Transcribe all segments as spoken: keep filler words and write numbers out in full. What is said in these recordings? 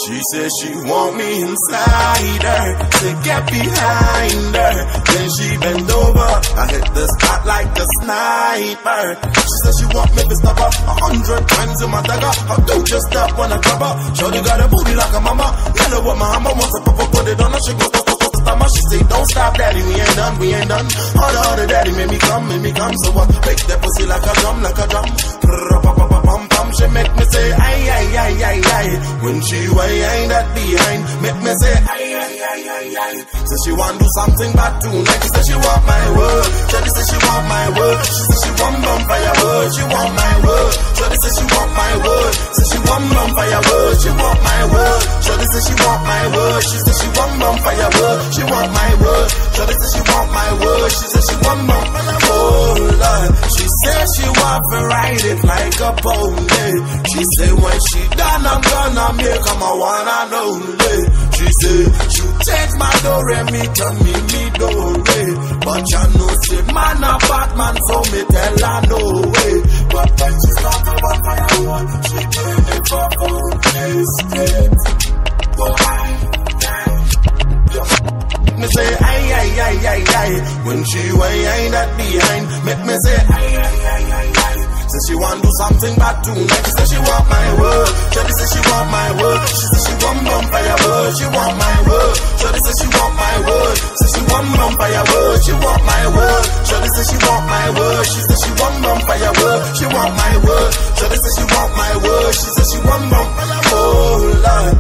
She said she want me inside her, to get behind her. Then she bend over, I hit the spot like a sniper. She said she want me to stop her a hundred times in my dagger. I do just stop when I grab her. Shorty got a booty like a mama. Tell her what my mama wants to pop, put it on her. She goes, stop, stop, stop, stop. She say don't stop, daddy, we ain't done, we ain't done. Harder, harder, daddy, make me come, make me come. So I make that pussy like a drum, like a drum. She make me say ay ay ay ay ay. When she way that behind, make me say ay ay ay ay ay. So she want do something bad tonight. She say she want my word. Shorty say she want my word. She say she want bonfire word. She want my word. Shorty say she want my word. Say she want bonfire word. She want my word. Shorty say she want my word. She say she want bonfire word. She want my word. Shorty say she want my word. She say she want bonfire word. She say she want to ride it like a pony. She say when she done, I'm gonna make her my one and only. She say she take my door and me tell me me do. But you know say man a bad man, so me tell her no way. But when she start to run firewood, she turn it for all escape. Go high, me say ay ay ay ay ay. When she way that behind, make me say ay ay ay ay ay. Say she want do something bad tonight. She say she want my word. Shorty say she want my word. She say she want bonfire word. She want my word. Shorty say she want my word. Say she want bonfire word. She want my word. Shorty say she want my word. She say she want bonfire word. She want my word. Shorty say she want my word. She say she want bonfire word.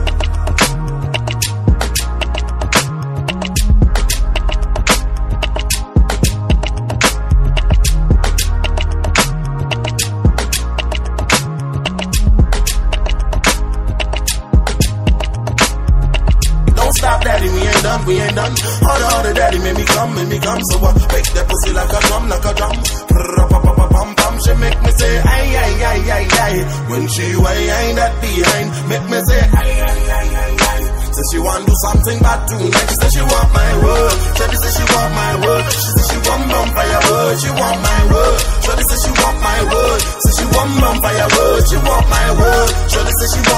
Stop, daddy, we ain't done, we ain't done. Harder, harder, daddy, make me come, make me come. So I make that pussy like a drum, like a drum. Pum, she make me say ay ay ay ay ay. When she way ain't that behind, make me say ay ay ay ay ay. Say she want do something bad tonight. She say she want my word. Shorty say she want my word. She say she want bonfire word. She want my word. Shorty say she want my word. Say she want bonfire word. She want my word. Shorty say she